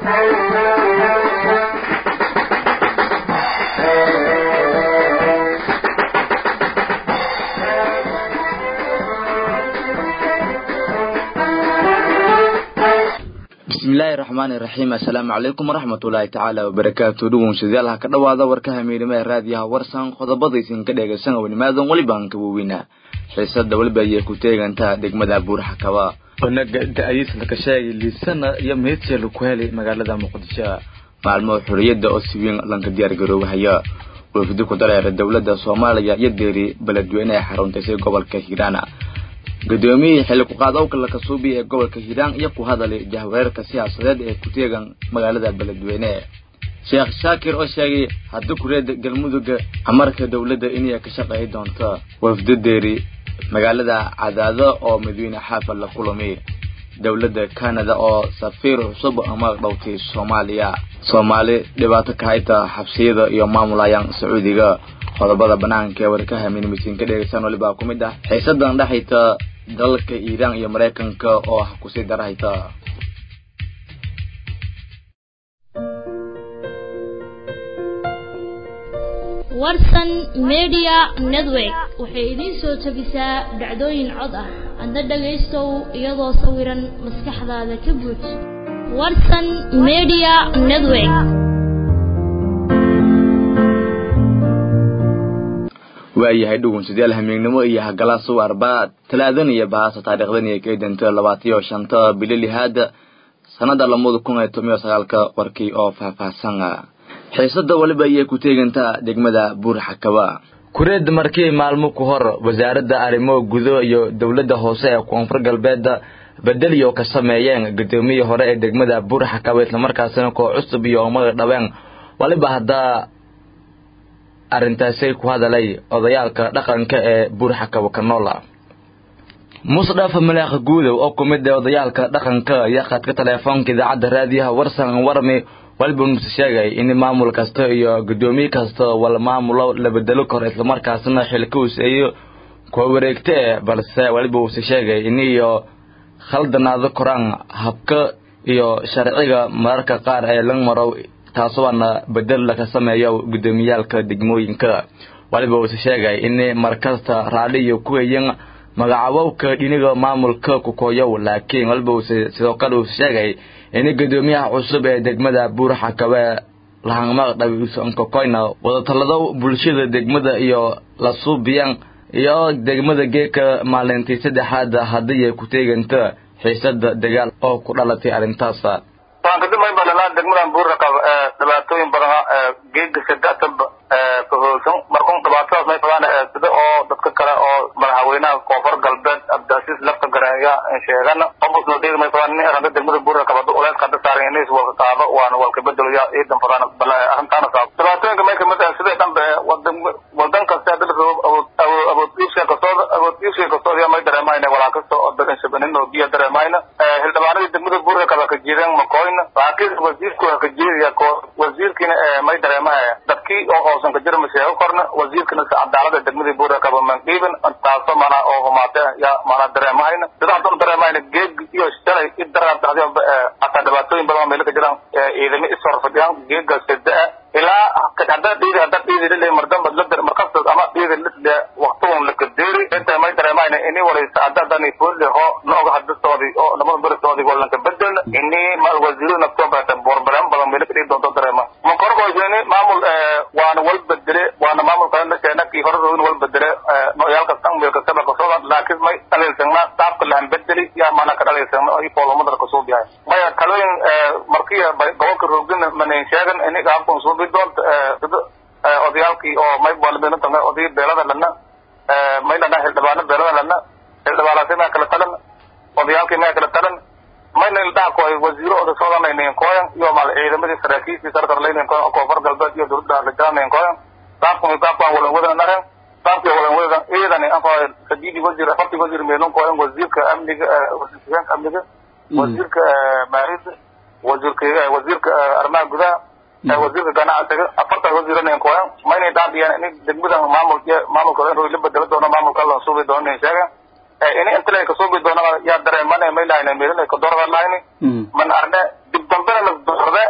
bismillaahi raxmaani raxiim assalaamu calaykum waraxmatullaahi tacaala wabarakaatu dhugun sidaalaha ka dhawaada warkaha miidhamaha raadiyaha warsan qodobadaysin ka dheegaysan wnimaadan welibaan ka waaweynaa xiisada weliba ayay ku teegantaa degmada buurxakaba wanaga da-ayisna ka sheegay liisana iyo meedsel ku helay magaalada muqdisho maalmo xuriyada oo si weyn lanka diyaar garoobahaya wafdi ku dareera dowladda Soomaaliya iyo deeri beledweyne xaruntaysay gobolka Hiiraan gudoomiye xilli ku qaadowka la kasuubi ee gobolka Hiiraan iyo ku hadalay jahwareerka siyaasadeed ee ku teegan magaalada beledweyne Sheekh Shaakir oo sheegay haddii kureed galmudug amarka dowladda inay ka shaqeey doonto wafdi deeri magaalada Cadaado oo madaxweyne xaafad la kulmay dowladda Canada oo safiir cusub ama dhawtay Soomaali dhibaato ka hayta xabsiyada iyo maamulayaan Sacuudiga qodobada banaanka warkaha minimisin ka dheegaysan waliba ku mid ah xiisadan dhaxayta dalka Iiraan iyo Mareykanka oo ku sii darayta warsan media network waxay idin soo tabisaa dhacdooyin cod ah adna dhageystow iyadoo sawiran maskaxdaada ka buux warsan media network waayahay dhugun sideel hamiignimo iyo hagalaas oo arba talaadan iyo baas taariikhdan iyo keedanta 25 bil hada sanada 2019 warkii oo faahfaahsan xiisada waliba ay ku teegantaa degmada buurxakaba kureed markii maalmo ku hor wasaaradda arrimo gudo iyo dawladda hoose ee koonfur galbeed bedel iyo ka sameeyeen gudoomiye hore ee degmada buurxakaba isla markaasna koo cusub iyo umada dhaween waliba hada arintaasay ku hadalay odayaalka dhaqanka ee buurxakaba Kanola Musdaf Malaaq Guudow oo kumid ah odayaalka dhaqanka ayaa khadka telefoonka idaacadda raadiyaha warsan warmi walba uu sheegay in maamul kasta iyo gudoomiye kasta wal maamulo la bedelo kor isla markaasna xilka uu seeyo ku wareegtay balse walba uu sheegay in iyo khaldanaado Quraan habka iyo sharciga mararka qaar ay lang maro taasoo aan bedel laga sameeyo gudoomiyalka degmooyinka walba uu sheegay in markasta raaliyo ku yeeyan magacaabowka dhiniga maamulka ku kooyo laakiin walba uu sidoo kale uu sheegay in gudoomiyaha cusub ee degmada buurxakaba lahaanma dhawiisan ka koyna wada talado bulshada degmada iyo la suubiyan iyo degmada geeka maalintii saddexaad hadii ay ku teeganta xiisada dagaal oo ku dhalatay arintaas waan ka damay balana degmada buurxakaba dhibaatooyin badan geega saddex ka hoosan markuu dhibaatadaas may fadaan sida oo dadka kale oo madaxweynaha koonfur galbeed Abdaasiis lafta gareeya sheegana qofkoo deegaanka may fadaan in arrinta degmada buurxakaba oo ka saaran inay soo qaado waan walka bedelayaa ciidan fadaan bal arrintaana saab dhibaatooyinka may kamid ah sida dambe wadan kasta dalka awoodiisa ka soo may dareemayna wala kasto oo dadka shabanin oo biyo dareemayna hildhibaanada degmada buurxakaba ka jireen makoyna laakiin wasiirku ka jiray ko wasiirkina may dareemaya dadkii oo hoosan ka jira mas'uul korna wasiirkana cadaalada degmada buurxakaba manqiiban taasoo mana oo maata ya mana dareemayna dadaan dareemayna geeg iyo shalay idara dadaba ata dhibaatooyin badan meel ka jiraan ciidamo isfarfadiyaan geega saddex ilaa ka dhadhiida mardan badladar markasta ama dhiida waqtigan la kadeeri inta may dareemayna in waraysa adadani fuulli ho nooga hadastoodi oo nabad baristoodi wala ka bedel inni mal wasiiruna toobata borbalan badan meel ka dhigto dareema ma korko jeeni maamul waana wal bedele waana maamul kale keena ki hore wal bedele nooyalka tan meel ka sabab soo laakiin may taleelsan taabka la bedeli ya mana ka dhaleelsan oo foolomada ka soo biyaa maya talooyin markii gobolka roogina manay sheegan in qaabku soo bidoonta odayaalkii oo may balmeena tan oday beelada lana may lana hildhibaano beelada lana hildhibaanada kala talan odayaalkii ma kala talan mayna ilaa ko wasiiro oo soo dhameeyeen kooyan iyo mal ciidamadii saraakiisha sarkar leeyeen koonfur galbeed iyo dowladda la jaameen kooyan taabku wala wada naran taabku wala wada ciidan afar sadidi wasiir afartii wasiir meelon kooyan wasiirka amniga wasiirka maarida wasiirka arrimaha gudaha wasiirka ganacsiga afarta wasiirana kooyan mayna daadiyaan in degmada maamulka oo la bedelo doono maamulka la soo bedelo sheega in inta la ka soo bedelo ya dareemana may lahayn meelna ka doorada lahayn man arne dib dambana la doorada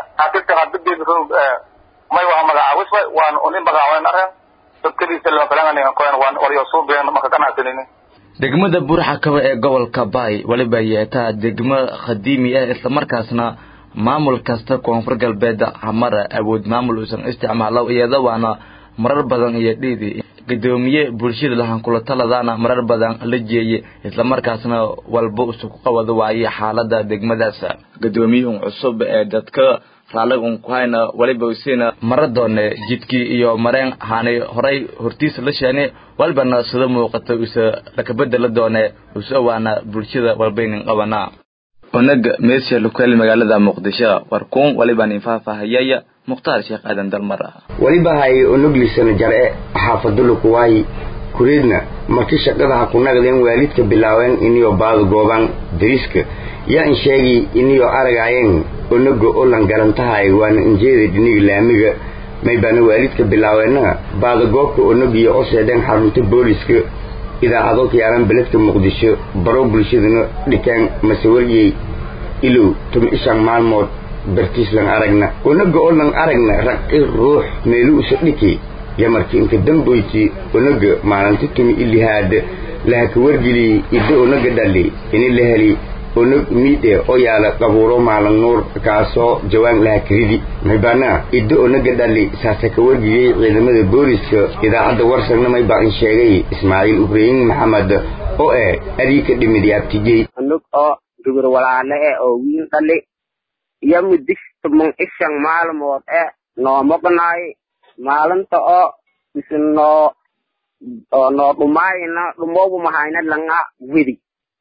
may waxa magacaawis waan unin magacaawin arrin dadkadiisa loo kalanaya koon waan waliyo soo been marka ganacsanini degmada Buurxakaba ee gobolka Baay waliba yeetaa degmo qadiimi ah isla markaasna maamul kasta koonfur galbeed amara awood maamul uusan isticmaalo iyada waana marar badan iyo dhiidi gudoomiye bulshada lahan kula taladana marar badan la jeeyay isla markaasna walba uu ku qabado waayay xaaladda degmadaas gudoomiyuhu cusub ee dadka raalagun ku hayna waliba usina maradoone jidkii iyo mareen haanay horay hortiis la sheene walbana sida muuqata la ka bedel doone waana bulshada walbaynin qabana onaga meesha lokal magaalada Muqdisho warkuun waliba in faahfaahayay Muqtaar Sheekh Aadan Dalmara waliba hay onuglisan jar'e xaafadulu kuway kureedna markii shaqada ku naqdeen waalidka bilaaween inuu baad gooban diriska yaa in sheegi inuu aragayeen onugo oo lan garantahay waan injeeda dinig laamiga may bana waalidka bilaaweena baad goobka onugiyo oo seedeen xarunta booliska idaacado ka yaran beledka Muqdisho baro bulshadana dhikaan masawiriyay ilo tum ishan maalmood bartiis lan aragna onugo oo lan aragna raqi ruux meelu u dhiki yamarkii inka damboyti onugo maalintii tumi ilihaad la ka wargili ido onugo dhali in la heli onug miide oo yaala qabuuro maalin nuur kaasoo jawaan la kiridi maybana ido onugo dhali saasa ka wargiyay ciidamada booliska idaacada warsan may baan sheegay Ismaaciil Ibrahim Maxamed oo ariika dhimidiyabtijay onug oo dugur walaale oo wiil dhali yamudis tumon ishan maalmood noo maqnaay maalinta oo isno no dhumayna dhumogu mahayna langa wedi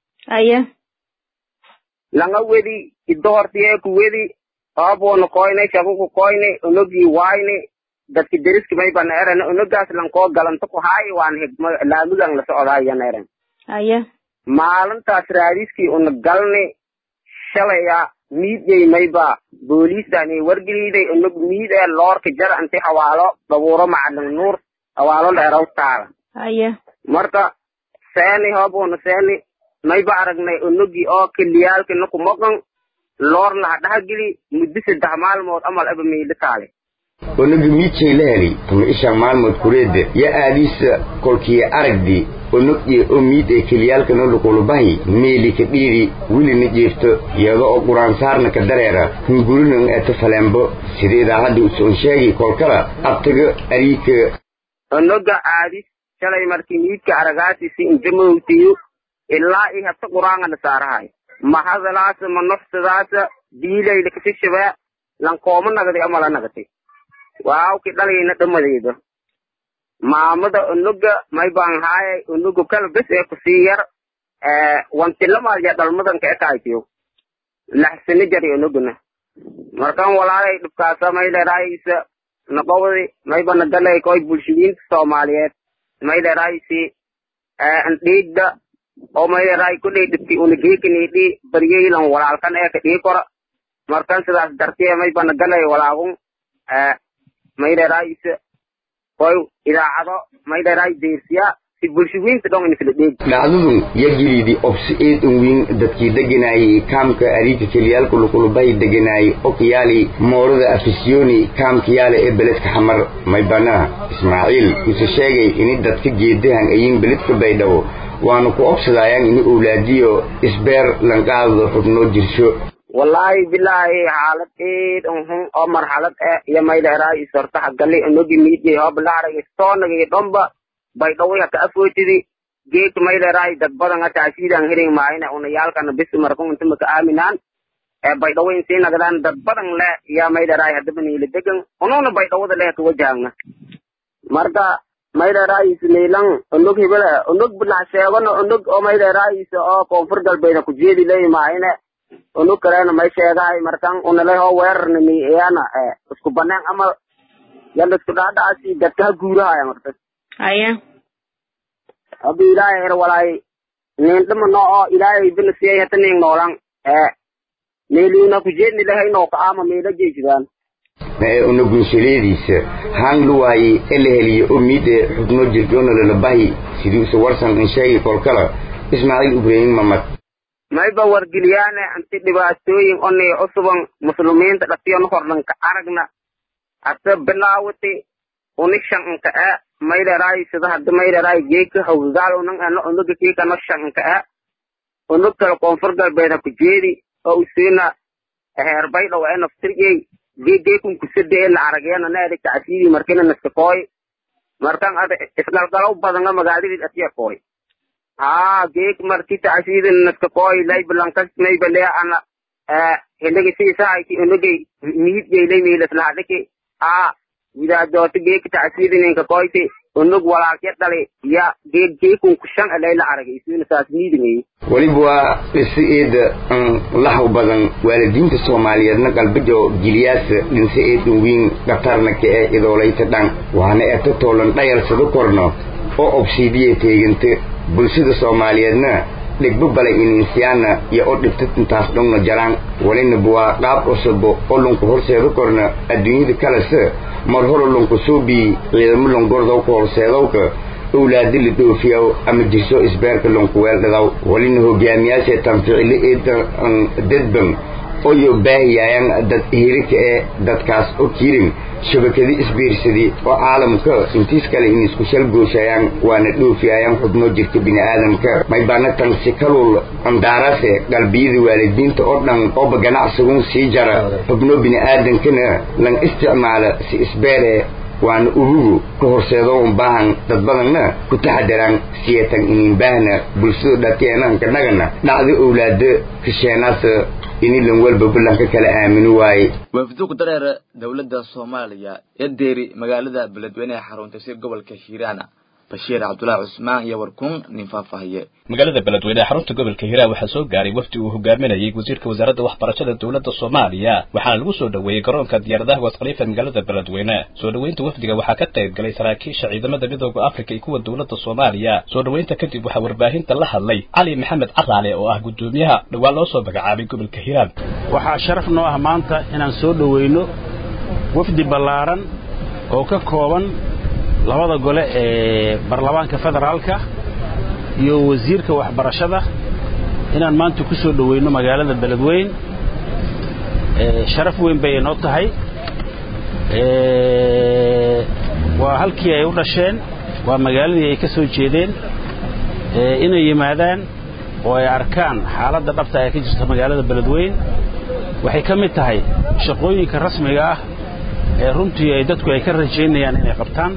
langa wedi idortiye ku wedi aboon koyne shabu ku koyne onugi wayne dadki deriski may baneerana onugaas lan ko galanto ku hay waan higma laamigan la socdaayana eran maalintaas raadiski on galne shalaya miidey mayba booliisani wargiliiday onug miid loorka jar anti hawaalo dabuuro macalin nuur hawaalo dheeraw taala marka seeni hoboon seeni mayba aragnay onugi oo kiliyaalka naku maqan loor la dhagili muddo 3 maalmood amal aba meeyda taale onugi miicay la heli tuma isha maalmood kureede ya aadisa kolkii aragdi onugi oo miide kiliyaalka noo luqulubahay meeli ka dhiiri wili na jeefto iyada oo quraan saarna ka dareera hungurinan ee tafalembo sideeda hadda uu sheegi kolkala abtaga ariika onuga aadis shalay markii miidka aragaasi si injamowtiyo ilaa ay habta quraanga la saarahay ma hadalaas ma nafsadaas diilayda ka shishabaa lan qooma nagday ama la nagtay waaw ki dhalayna dhamadeedo maamada onuga may baan haay onuga kala bes ee ku siiyar wantilama ya dalmadan ka kaaytiyo laxsani jari onuguna markan walaalay dhibkaasa may leeraysa naqowdi may baan dalay koy bulshooyin Soomaaliyeed may leeraysi an dhiigda oo may leeray ku dhigti unageekini baryeelan walaalkan ee ka dhigora markan sidaas dartiye may baan dalay walaagun may leeraysa koy idaacado may leeray deersiya si bulshooyinta dhan in kala dhig dhacdadu yagiridi obsiid win dadkii deganay kaamka ariika kiliyaalku luqulubay deganay oo kiyaali moorada afisioni kaamkiyaale ee beledka xamar may bana Ismaaciil uu sheegay in dadka geedahan ayin beledka baydhaw waanu ku obsadayaan in awlaadiyo isbeer lanqaado xubno jirsho wallahi billahi xaalad oo marxalad iyo may leeray sorta gali onugi miidey oo bilaaray soonagay dhomba baydhawaya ka afootidi geek may leeray dad badan taasiidan hirin maayna una yaalkan bis markun inta ka aaminaan baydhawayn si nagadan dad badan le ya may leeray hadaba niile degan onona baydhawada le ka wajahna marka may leeray isleelan onug hebela onug bila sheegana onug oo may leeray oo koonfur galbeed ku jeedi leeymaayna onug kaleena may sheegay markan una le oo weerarnimi iyana isku banaan ama yalla isku dhaadhaasi dadka guuraha marka abi ilaahay walay nin dama noo ilaahay bin siyay hatanin noolan meelina ku jeedni lahay noo ka ama meela jeejidaan unugu shaleediisa hang luway eleheliyo umide xubno jirkoona la bahi sidii soo warsan in sheegi kolkala Ismaaciil Ibrahim Maxamed may ba wargiliyana anti dhibaatooyin onay cusuban muslimiinta dhaqtiyo hordan ka aragna ata bilaawati unishanka mayleray sida hadda mayleray geeka hawgaal unan ana unuga kiika nashanka unug kala koonfur galbeed ku jeedi oo usiina heerbay dhaw ee naftirgey geekun ku sidee la aragayna naadi taasiidi markina naskooy markan ada isgalgalow badan magaalada asiya kooy geek markii taasiidi naskooy lay blankas may bale ana heligi si saayki unugay niid geelay meelas laadake wida dooti geek taasiidi ninka kooyti unug walaaqya dhali ya geekun ku shan alayla aragay isina saas niidinay waliba dhisiida lahu badan waalidiinta Soomaaliyeedna qalbiga jiliyaas dhinseed weyn qatarna ka idoolayta dhan waana eeto toolan dhayarsado korno oo obsidiye teegante bulshada Soomaaliyeedna dhigba balay insiyaana iyo oo dhibta intaas dhanna jaraan walina buwa qaab cusub oo lunku horseedo korna adduunyada kala mar hore lunku suubi ciidamo longordo ko horseedowka أولاد اللي توفيوا أما جسوا إسبارك لهم كوال داو ولين هو جامياسة تنفعل إيدا ددبن أو يباهي يعني دد إهريك دد كاس أو كيرين شبكة دي إسبير سدي وعالم كا انتيس كالي إنيس كسل بوشا يعني وانا توفيا يعني حبنو جرك بني آدم كا ما يبانا تنسكالو انداراسة قلبيذي والدين تقردن أو بغناع سغون سيجارة حبنو بني آدم كنا لن استعمال سي إسبارة وأن أبوه كهرسيدون باهن تدبلنا كتحدران سياتن إنين باهنا بلسو داتيانا كنغنا نعذ أولاد كشيناس إني لنوال ببلان كلا آمنوا واي وفدوك درير دولة الصومالية يديري مقالة بلدوينة حرون تسير قبل كشيرانا بشير عبد الله عثمان يوركون نفافهيه magaalada beledweyne xarunta gobolka Hiiraan waxa soo gaaray wafdi uu hogaaminayay wasiirka wasaaradda waxbarashada dawladda Soomaaliya waxaana lagu soo dhaweeyay garoonka diyaaradaha wasqalifa magaalada beledweyne soo dhaweynta wafdiga waxa ka qayb galay saraakiisha ciidamada midowga Afrika iyo kuwa dawladda Soomaaliya soo dhaweynta kadib waxa warbaahinta la hadlay Cali Maxamed Caqaale oo ah gudoomiyaha dhawaan loo soo magacaabay gobolka Hiiraan waxa sharaf noo ah maanta inaan soo dhaweyno wafdi ballaaran oo ka kooban labada gole ee baarlamaanka federaalka iyo wasiirka waxbarashada inaan maanta ku soo dhaweyno magaalada beledweyne sharaf weyn bay noo tahay waa halkii ay u dhasheen waa magaaladii ay ka soo jeedeen inay yimaadaan oo ay arkaan xaaladda dhabta ee ka jirta magaalada beledweyne waxay ka mid tahay shaqooyinka rasmiga ah ee runtii ay dadku ay ka rajeynayaan inay qabtaan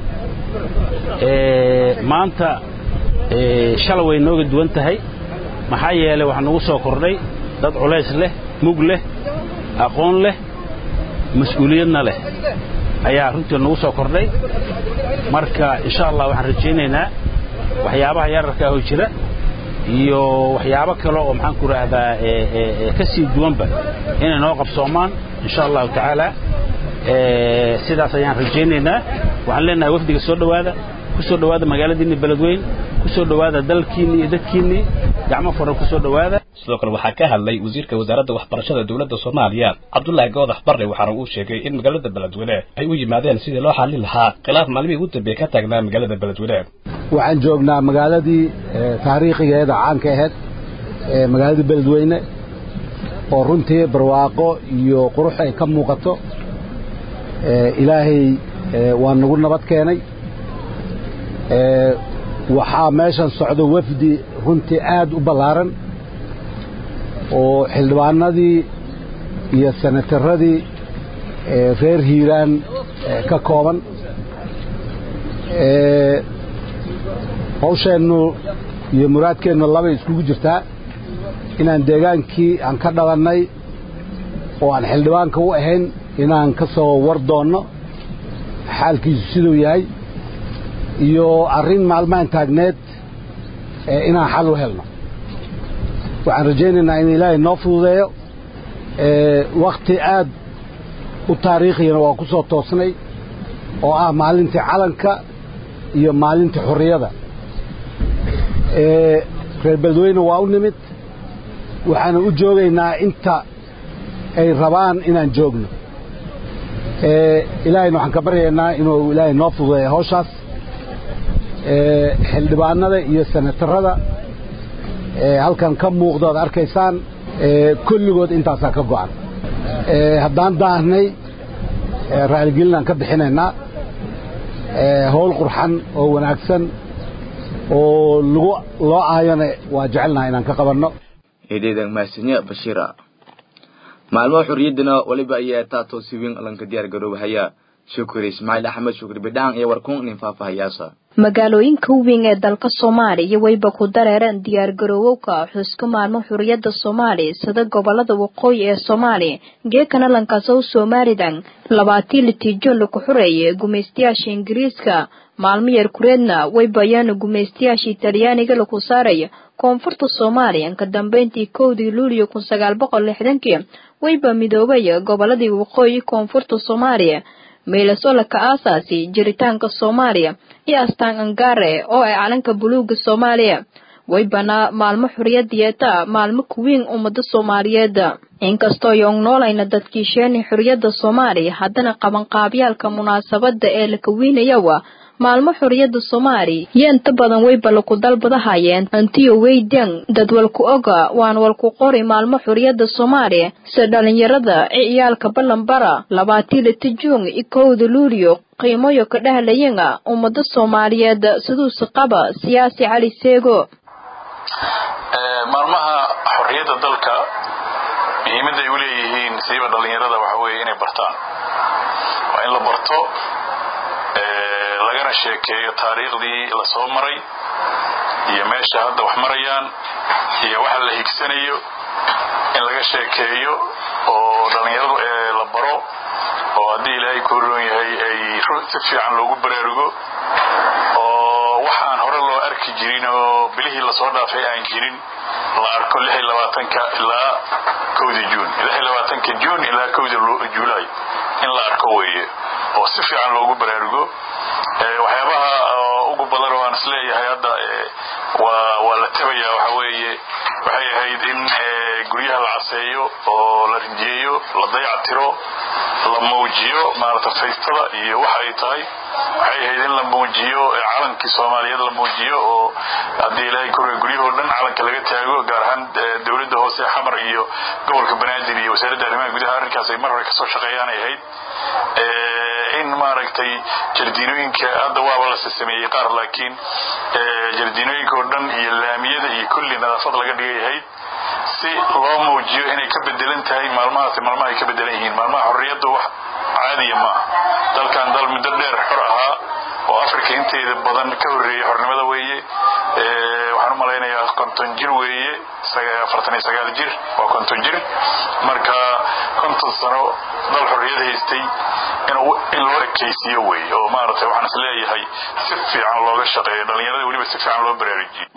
maanta shalay way nooga duwan tahay maxaa yeelay waxa nagu soo kordhay dad culays leh mug leh aqoon leh mas'uuliyadna leh ayaa runtii nagu soo kordhay marka insha Allah waxaan rajaynaynaa waxyaabaha yararka oo jira iyo waxyaabo kale oo maxaan ku raahdaa ka sii duwanba inay noo qabsoomaan insha Allah ta'ala sidaas ayaan rajaynaynaa waxaan leenahay wafdiga soo dhawaada ku soo dhawaada magaaladiina beledweyne ku soo dhawaada dalkiina iyo dadkiina gacmo furan ku soo dhawaada sidoo kale waxa ka hadlay wasiirka wasaaradda waxbarashada dawladda Soomaaliya Cabdullaahi Goodax Barre waxaana uu sheegay in magaalada beledweyne ay u yimaadeen sidii loo xalin lahaa khilaaf maalmihii ugu dambeeyay ka taagnaa magaalada beledweyne waxaan joognaa magaaladii taariikhigeeda caanka ahayd magaalada beledweyne oo runtii barwaaqo iyo qurux ay ka muuqato ilaahay waa nagu nabad keenay waxaa meeshan socdo wafdi runtii aad u ballaaran oo xildhibaanadii iyo senataradii reer Hiiraan ka kooban hawsheennu iyo muraadkeennu laba iskugu jirtaa inaan deegaankii aan ka dhalannay oo aan xildhibaanka u ahayn inaan ka soo war doonno xaalkiisu siduu yahay iyo arrin maalmahan taagneed inaan xal u helno waxaan rajaynaynaa in ilaahay noo fududeeyo waqti aad u taariikhiyana waa ku soo toosnay oo ah maalintii calanka iyo maalintii xorriyada reer beledweyne waa u nimid waxaana u joogaynaa inta ay rabaan inaan joogno ilaahayna waxaan ka baryaynaa inuu ilaahay noo fududeeyo hawshaas xildhibaanada iyo senatarada halkan ka muuqdo aad arkaysaan kulligood intaasaa ka go'an haddaan daahnay raaligelin aan ka bixinaynaa howl qurxan oo wanaagsan oo loo aayana waa jecelnahay inaan ka qabanno eedeedan maasanya bashiira maalmo xuriyadana waliba ayaa taato siwin lanka diyaar garoobahaya shukri ismaaciil axmed shukri bidhaan iyo warkuun nin faafahayaasa magaalooyinka weyn ee dalka Soomaaliya wayba ku dareereen diyaar garowga xuska maalmo xuriyada Soomaaliya sida gobolada waqooyi ee Soomaaliya geekana lankaaso Soomaalidan 20 Juun ku xureeyay gumeystiyaasha Ingiriiska maalmo yar kureedna waybayaan gumeystiyaasha Talyaaniga lagu saaray koonfurta Soomaaliya ka dambeyntii 1 Luulyo 1960 wayba midoobay goboladii waqooyi koonfurta Soomaaliya meelasola ka aasaasi jiritaanka Soomaaliya iyo astaan angaare oo ay calanka buluuga Soomaaliya waybana maalmo xuriyadda maalmo kuwiin ummada Soomaaliyeed inkastoo yoong noolayna dadkii sheeni xuriyadda Soomaaliya haddana qaban qaabyaalka munaasabada ee la kawiinaya maalmo xuriyadda Soomaaliya inta badan wayba la ku dalbadahayeen antiyo weydaan dad walku oga waan walku qori maalmo xuriyadda Soomaaliya sida dhalinyarada ciyaalka balanbara 20 Juun iyo 1 Luulyo qiimoyo ka dhahalayna ummada Soomaaliyeed sidoo qaba siyaasi Cali Seego maalmaha xuriyadda dalka muhiimadda ay u leeyihiin siiba dhalinyarada waxa weeye inay bartaan waa in la barto lagana sheekeeyo taariikhdii la soo maray iyo meesha hadda wax marayaan iyo waxa la higsanayo in laga sheekeeyo oo dhalinyaradu la baro oo haddii ilaahay ku roon yahay ay si fiican loogu baraarugo oo waxaan hore loo arki jirin oo bilihii la soo dhaafay aan jirin la arko 26 ilaa 1 Juun 26 Juun ilaa 1 Juulaay in la arko weeye oo si fiican loogu baraarugo waxyaabaha ugu badan oo aan isleeyahay hadda waa la tabaya waxa weeye waxay ahayd in guryaha la caseeyo oo la rinjiyo la dayactiro la muujiyo maarta feestada iyo waxa ay tahay waxay ahayd in la muujiyo calankii Soomaaliyeed la muujiyo oo hadii ilaahay guryaha dhan calanka laga taago gaar ahaan dawladda hoose xamar iyo gobolka Banaadir iyo wasaaradda arrimaha gudaha arrinkaas ay mar hore ka soo shaqeeyaan ay ahayd in maaragtay jardiinooyinka hadda waa la sameeyay qaar laakiin jardiinooyinka oo dhan iyo laamiyada iyo kulli nadaafad laga dhigay si loo muujiyo inay ka bedelan tahay maalmaha ay ka bedelan yihiin maalmaha xurriyadda wax caadi ma dalkan dal muddo dheer xor ahaa oo Afrika inteeda badan ka horeeyay xornimada weeye waxaan u maleynayaa 50 jir weeye 49 jir waa 50 jir marka 50 sano dal xorriyad haystay in loo ekaysiyo weeye oo maaragtay waxaan isleeyahay si fiican looga shaqeeyo dhalinyarada waliba si fiican loo baraarujiyo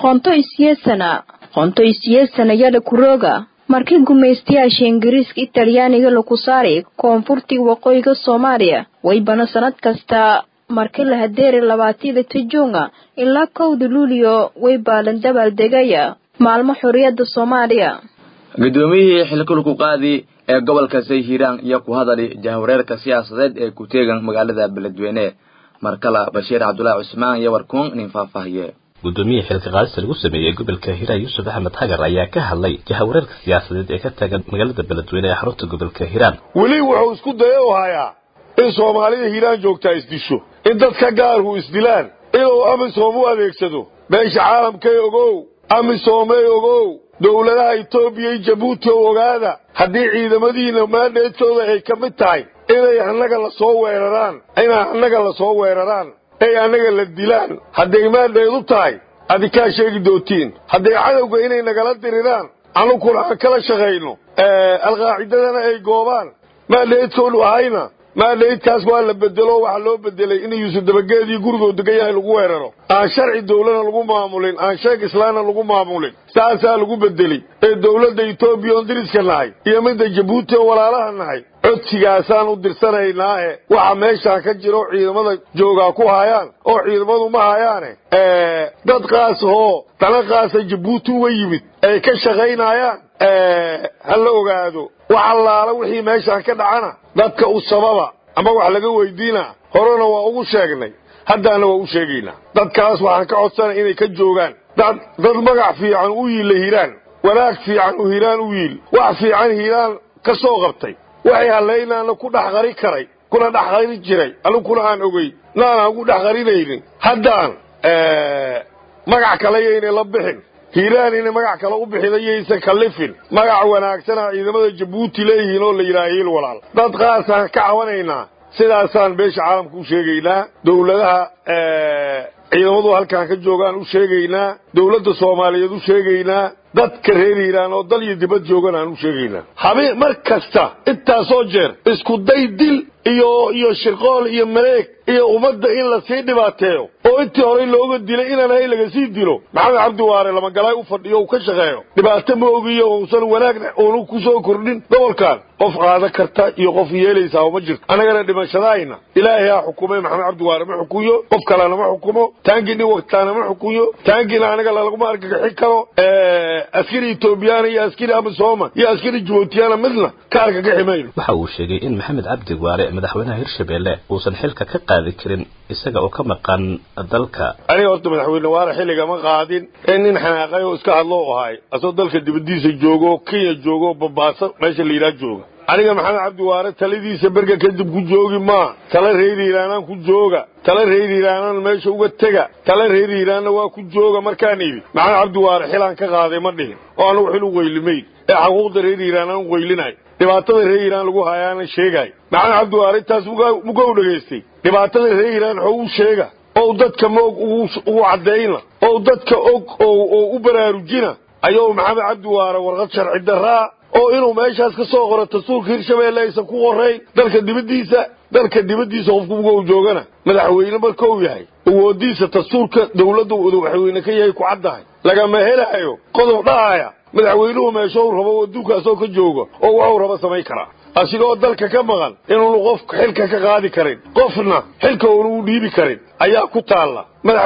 qonto isyeesana yada kuroga markii gumeystiyaasha Ingiriiska Talyaaniga lagu saaray koonfurtii waqooyiga Soomaaliya waybana sanad kasta markii la hadeeray 20 Juun ilaa 1 Luulyo waybaalan dabaaldegaya maalmo xuriyadda Soomaaliya gudoomiyihii xilka ku qaadi ee gobolka Hiiraan iyo ku hadalay jahwareerka siyaasadeed ee ku teegan magaalada Beledweyne markala Bashiir Cabdullaahi Cusmaan iyo warkuun nin faafahiye gudoomiye xilka qaadista lagu sameeyay gobolka Hiiraan Yuusuf Axmed Hagar ayaa ka hadlay jahwareerka siyaasadeed ee ka taagan magaalada Beledweyne ee xarunta gobolka Hiiraan wali wuxuu isku dayayaa in Soomaalida Hiiraan joogta isdisho in dadka gaarku isdilaan inuu amisom u adeegsado beesha caalamka ogow amisom ogow dawladaha Itoobiya iyo Djibouti ogaada haddii ciidamadiina maadheedkooda ay ka mid tahay inay annaga la soo weeraraan ay annaga la dilaan hadday maadheedu tahay adikaa sheegi dootiin hadday cadawga inay nagala diriraan anukuna aan kala shaqayno alqaacidadana ay goobaan maadheedkoodu ahayna maadheedkaas waa la bedelo waxa loo bedelay in Yuusuf dabageedii gurigooda degan yahay lagu weeraro aan sharci dawladna lagu maamulin aan sheeg islaamna lagu maamulin saasa lagu bedeli ee dawladda Itoobiya oo diriska nahay iyo midda Djibouti oo walaalaha nahay codsigaasaan u dirsanaynaa waxa meesha ka jiro ciidamada jooga ku hayaan oo ciidamadu ma hayaane dad qaas oo talaqaas Djibouti way yimid ay ka shaqeynayaan hal ogaado waxa wixii meesha ka dhacana dadka u sababa ama wax laga weydiina horena waa ugu sheegnay haddana waa u sheegaynaa dadkaas waxaan ka codsanay inay ka joogaan dad magac fiican u yiil Hiiraan wanaag fiican u Hiiraan u yiil wax fiican Hiiraan ka soo qabtay waxay halaynaana ku dhaxqari karay kuna dhex qarin jiray aniguna aan ogey naanaan ku dhex qarinaynin haddaan magac kale yaynay la bixin hiiraan inay magac kale u bixinayaysan kallifin magac wanaagsana ciidamada jabuuti leeyihiin oo la yidhaha hiil walaal dad qaasaan ka cawanaynaa sidaasaan beesha caalamka u sheegaynaa dawladaha ciidamadu halkaan ka joogaan u sheegaynaa dawladda soomaaliyeed u sheegaynaa dadka reer hiiraan oo dal iyo dibad joogan aan u sheegaynaa habeen mar kasta intaasoo jeer isku day dil iyo shirqool iyo maleeg iyo ummadda in la sii dhibaateeyo oo intii horey looga dilay inaan hay laga sii dilo maxamed cabdi waare lamagalaay u fadhiyo uu ka shaqeeyo dhibaato ma ogiyo uusan wanaagna uunu ku soo kordhin gobolkan qof qaadan karta iyo qof yeelaysaa uma jirto annagana dhimashadaayna ilaahay ha xukumay maxamed cabdi waare ma xukuyo qof kalena ma xukumo taangini waqtaana ma xukuyo taangina anaga laguma argagixin karo askari Ethiopiana iyo askari Amazoma iyo askari Djibouti midna ka argagixi mayno waxa uu sheegay in maxamed cabdi waare madaxweynaha Hirshabelle uusan xilka ka qaadi karin isaga oo ka maqan dalka aniga horta madaxweyne waare xilliga ma qaadin in xanaaqay oo iska hadlo oo ahay asoo dalka dibadiisa joogo Kenya joogo Babaaso meesha la yiraahdo jooga aniga maxamed cabdi waare taladiisa berga kadib ku joogi ma tala reer Iiraan ku jooga tala reer Iiraan meesha uga taga tala reer Iiraan waa ku jooga markaan ibi maxamed cabdi waare xilaan ka qaaday ma dhihin oo anu xil u weylimay ee xuquuqda reer Iiraan aan weylinay dhibaatada reer Iiraan lagu hayaana sheegay maxamed cabdi waare taas uga dhageystay dhibaatada reer Iiraan oo sheega oo dadka moog ugu cadeeyna oo dadka oo u baraarujina ayuu maxamed cabdi waare warqad sharci daraa oo inuu meeshaas ka soo qoro dastuurka Hirshabelle aysan ku qorayn dalka dibadiisa qofku ugu joogana madaxweyne marka uu yahay awoodiisa dastuurka dawladda uu madaxweyne ka yahay ku cadahay lagama helayo qodob dhaaya madaxweynuhu meesha uu rabo adduunkaas oo ka joogo oo wuxuu rabo sameey kara asigoo dalka ka maqan inuu qof xilka ka qaadi karin qofna xilka uu dhiibi karin ayaa ku taala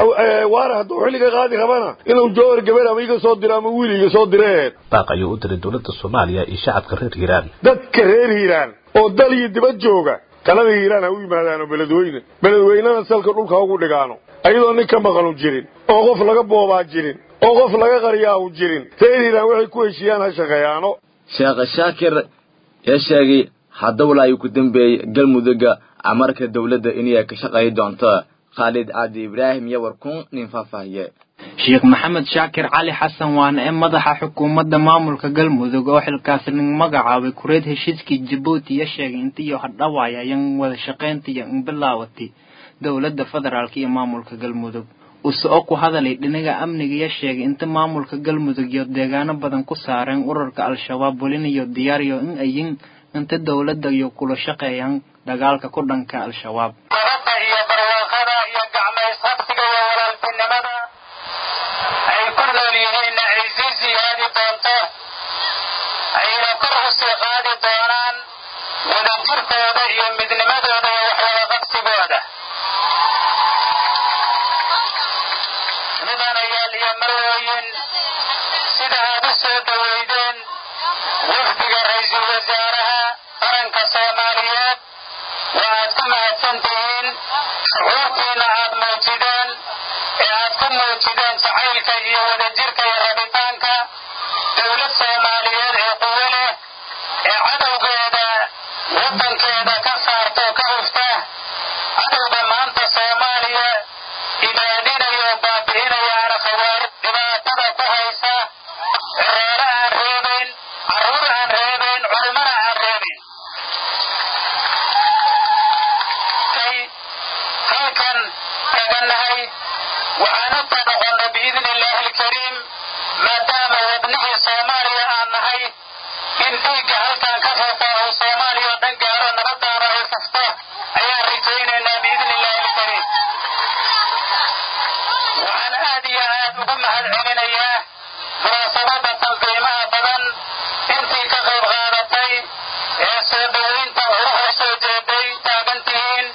waara hadduu xilliga qaadi rabana inuu joor gabar ama iga soo diro ama wiiliga soo direen baaqayo u diray dawladda Soomaaliya iyo shacabka reer Hiiraan dadka reer Hiiraan oo dal iyo dibad jooga talada Hiiraan u yimaadaan beledweynana salka dhulka ugu dhigaano ayadoo nin ka maqan u jirin oo qof laga boobaa jirin oo qof laga qariyaa u jirin reer Hiiraan waxay ku heshiiyaan ha shaqeeyaano Sheekh Shaakir ya sheegay hadda walaa ku dambeeyay galmudugga amarka dawladda inay ka shaqeey doonto Khalid Aadi Ibrahim ya warkun nin faahfaahiye Sheekh Maxamed Shaakir Cali Xasan waana madaxa xukuumadda maamulka galmudug oo xilkaas nin magacaabay kureed heshiiskii Djibouti ya sheegay intii hadhawaayeen wada shaqeyntii in bilaawatay dawladda federaalka iyo maamulka galmudug usoo ku hadalay dhinaca amniga ya sheegay inta maamulka galmudug iyo deegaano badan ku saareen ururka al-shabaab walinayo diyaariyo in ay inta dawladda iyo kula shaqeeyaan dagaalka ku dhanka al-shabaab iyo barwaaqada iyo gacmaysiga iyo walaaltinimada ay ku noolyihiin ciisiisi hadi doonto ayna kor u sii qaadi doonaan wadajirkooda iyo midnimadooda iyo waxwada qabsigooda mudanayaal iyo marwooyin sida aad u soo dhaweydeen wafdiga ra-iisul wasaaraha qaranka Soomaaliyeed waxaad ku mahadsantihiin shucuurtiina aad muujideen ee aad ku muujideen jacaylka iyo wadajirka iyo rabitaanka dawlad Soomaaliyeed ee quwo leh ee cadowgeeda waddankeeda ka saarto ka hufta cadowga maanta Soomaaliya ibaadinayo baabi'inayaana khawaarij dhibaatada ku haysa reere aan reebayn carruur aan reebayn culumana aan reebayn halkan tagannahay waxaan u noqonnay biidni illaahi alkariim maadaama wadnihii Soomaaliya aan nahay in dhiigga halkan ka furta oo Soomaaliya oo dhan gaaro nabadaana ay kasta ayaan rajaynaynaa biidni illaahi alkariim waxaan aad iyo aad ugu mahadcelinayaa munaasabada tanqiimaha badan intii ka qayb qaadatay ee soo dhaweynta uruxa soo jeeday taagantihiin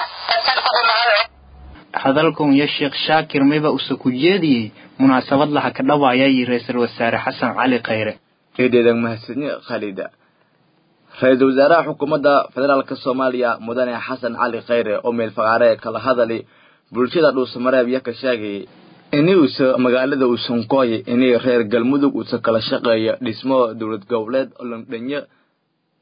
hadalkan ya Sheekh Shaakir mayba u ku jeediyay munaasabad la ka dhawaayay ra'iisul wasaare Xasan Cali Khayre eedeedan mahadsanid Khalida ra'iisul wasaaraha xukuumadda federaalka Soomaaliya mudane Xasan Cali Khayre oo meel faqaare kala hadalay bulshada dhuusamareeb ya ka sheegay inuu magaalada uu Sonkooy inay reer galmudug uu kala shaqeeyo dhismo dawlad goboleed oo dhanyo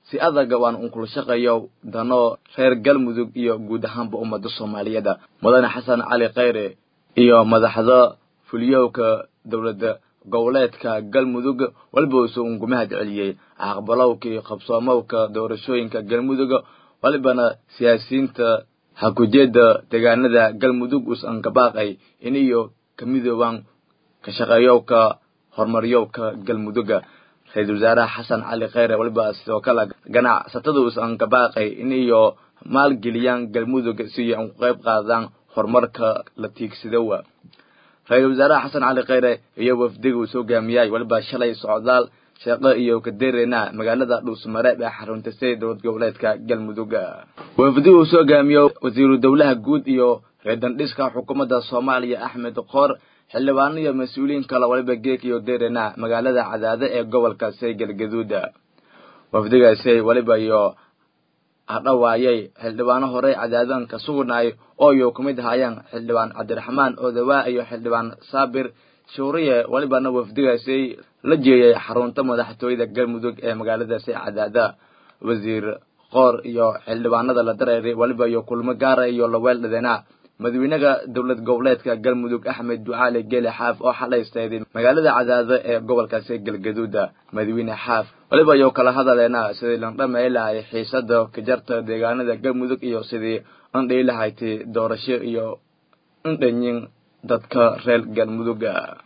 si adag waan unkula shaqeeyo dano reer galmudug iyo guud ahaanba ummadda soomaaliyeed mudane xasan cali khayre iyo madaxda fuliyowka dowladda goboleedka galmudug walba uu ungumahad celiyey aqbalowkii qabsoomowka doorashooyinka galmudug walbana siyaasiyiinta hakujeeda deegaanada galmudug usan ka baaqay iniyo kamidooban ka shaqeeyowka horumaryowka galmudug ra-iisul wasaaraha xasan cali khayre walba sidoo kale ganacsatada usan ka baaqay iniyo maalgeliyaan galmudug si ay uga qayb qaadaan horumarka la tiigsadowa ra-iisul wasaaraha xasan cali khayre iyo wafdiga uu soo gaamiyay walba shalay socdaal shaqo iyo kadeerena magaalada dhuusmareeb ee xarunta dowlad goboleedka galmudug wafdiga uu soo gaamiyo wasiiru dowlaha guud iyo reedan dhiska xukuumadda Soomaaliya Axmed Qoor xildhibaan iyo mas'uuliyiin kale walba geek iyo deerena magaalada Cadaade ee gobolka Galgaduud wafdigaasi waliba iyo adhawaayay xildhibaano hore Cadaadan ka sugnay oo iyo kumid hayaan xildhibaan Cabdiraxmaan Odawa iyo xildhibaan Saabir Shuuriye walibana wafdigaasi la jeeyay xarunta madaxtooyada galmudug ee magaalada Cadaada wasiir Qoor iyo xildhibaanada la dareeray waliba iyo kulmo gaar ah iyo la weeldadena madaxweynaha dowlad goboleedka galmudug Axmed Ducaale Geele Xaaf oo xaleystay magaalada Cadaada ee gobolka Galgaduud madaxweyne Xaaf waliba iyo kala hadaleena sidii la dhameeyay xiisada ka jarta deegaanada galmudug iyo sidii aan dheelahayti doorasho iyo dhanyin dadka reer galmudug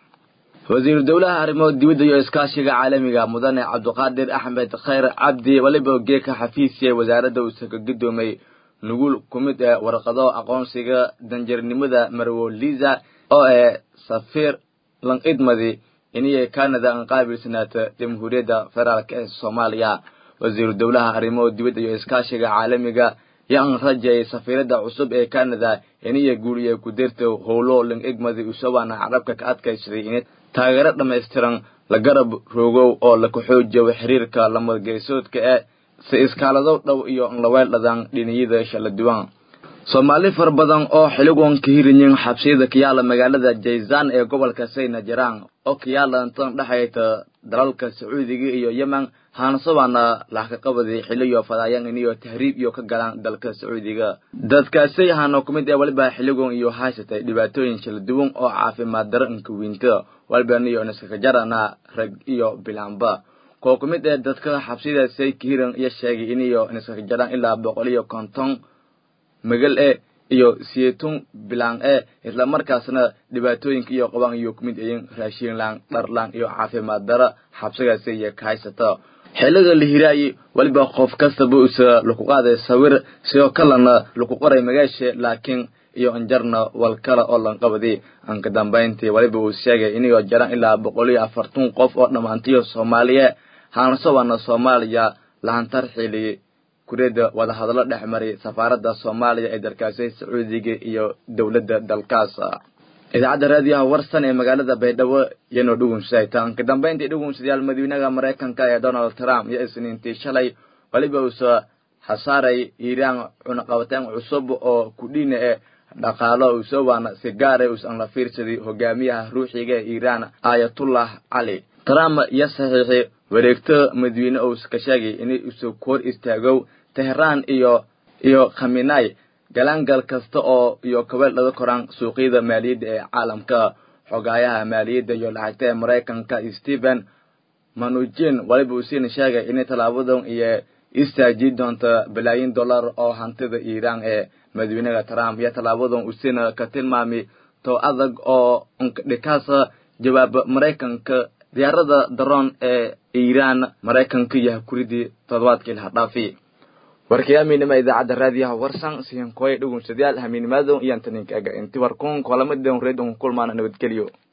wasiir dowlaha arrimaha dibadda iyo iskaashiga caalamiga mudane Cabdiqaadir Axmed Khayr Cabdi waliba geeka xafiisyada wasaaradda uu ka gudoomay nugul kumid ah warqado aqoonsiga danjarnimada Marwo Liza oo safiir lan idmadi inay Canada aan qaabilsanaata jamhuuriyadda federaalka ee Soomaaliya wasiir dowlaha arrimaha dibadda iyo iskaashiga caalamiga yaan rajay safiirada cusub ee Canada inay guuriye ku dirto howlo lan igmadi u sawana carabka ka adkaysiday in taageero dhameystiran la garab roogow oo la ku xoojiyo xiriirka lamadgeesoodka ee si iskaalado dhow iyo la weeldadaan dhiniyada shala duwan Soomaali far badan oo xiligoon ka hirinyin xabsiyada kiyaala magaalada Jayzan ee gobolka Sayna Jiraan oo kiyaala intan dhaxayta dalalka Sacuudiga iyo Yemen haansawana la ka qabaday xiliyo fadayaan iyo tahriib iyo ka galaan dalka Sacuudiga dadkaasi haano kumid ee waliba xiligoon iyo haysatay dhibaatooyin kala duwan oo caafimaad daranka weynta walba iyo naska jarana rag iyo bilaanba ko kumid ee dadka xabsiyada say kiiran iyo sheegay inay naska jaraan ilaa 150 magal iyo siyeetun bilaan isla markaasna dhibaatooyinka iyo qabaan iyo kumid ayeen raashin laan dhar laan iyo caafimaad dara xabsigaasi iyo kaysata xiliga la hiraayay waliba qof kastaba uu lagu qaaday sawir sidoo kalena lagu qoray magaasha laakiin iyo anjarna wal kala oo lan qabaday aan ka dambeyntii waliba uu sheegay inay jaraan ilaa 140 qof oo dhamaantiyo Soomaaliya haansawana Soomaaliya laan tarxili kureeda wada hadallo dhexmaray safaaradda Soomaaliya ee dalkaasi Sacuudiga iyo dawladda dalkaas idaacadda raadiyaha warsan ee magaalada Baydhabo yano dhugun shaytaan ka dambeyntii dhugun sidaal madaxweynaha Mareykanka ee Donald Trump iyo isniintii shalay waliba uu xasaaray Iiraan cunaqabateen cusub oo ku dhinaca dhaqaalo uu soo waana si gaar ah aan la fiirsaday hogaamiyaha ruuxiga ee Iiraan Ayatollah Ali Trump ya saxiixay wareegto madaxweyne oo ka sheegay inay soo kor istaago Tehran iyo Khamenei galangal kasta oo iyo kabal laga koraan suuqyada maaliyadda ee caalamka xogayaha maaliyadda iyo lacagta Mareykanka Stephen Mnuchin waliba uu sheegay in talaabadan iyo istaajid doonta bilaayin dollar oo hantida Iiraan ee madaxweynaha Trump iyo talaabadan uu ka tilmaamay to adag oo dhikaasa jawaab Mareykanka diyaarada drone ee Iiraan Mareykanka iyo kuridii toddobaadkii la dhaafay warkiyaaminima idaacadda raadiyaha warsan siyan kooy dhugun sidaal hamiinimada iyo antaninka intii warkoon kalamadeen reedon kulmaana nabadgeliyo